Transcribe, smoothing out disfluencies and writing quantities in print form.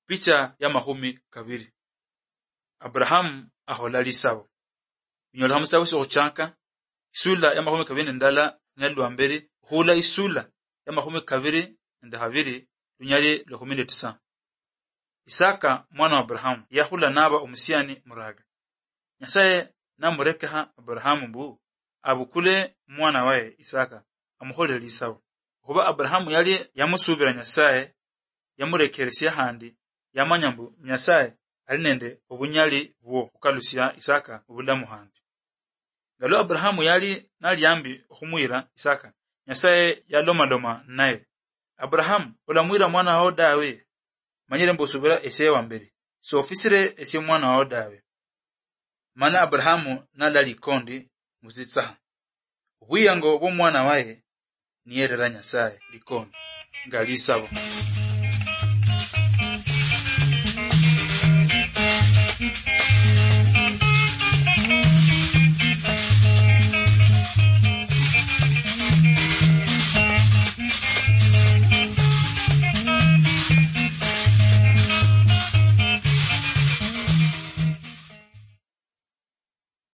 picha ya mahumi kabiri. Abraham ahola lisabo. Nyola hamsta wiso ochanka isula ya mahumi kabiri ndala nyalwa mbere hula isula ya mahumi kabiri ndahabiri dunyali 19. Isaka mwana wa Abraham yahula naba umusiani muraga. Nyasaye namurekeha Abraham mbu abukule mwana wae Isaka amuhole lisabo. Kuba Abraham yali yamusubira Nyasaye yamurekeresya handi yamanyambu Nyasaye alinende obunyali bwo kukalusya Isaka obulamu handi. Ngalo Abraham yali nalyambi okumwira Isaka, Nyasaye yaloma naye. Abraham olamwira mwana wa dawe manyire mbosubira ese wa mbere. So ofisire ese mwana wa dawe. Mana Abraham nalali kondi muzitsa. Bwiyango bwo mwana wae niyerera Nyasaye likondi ngalisabo.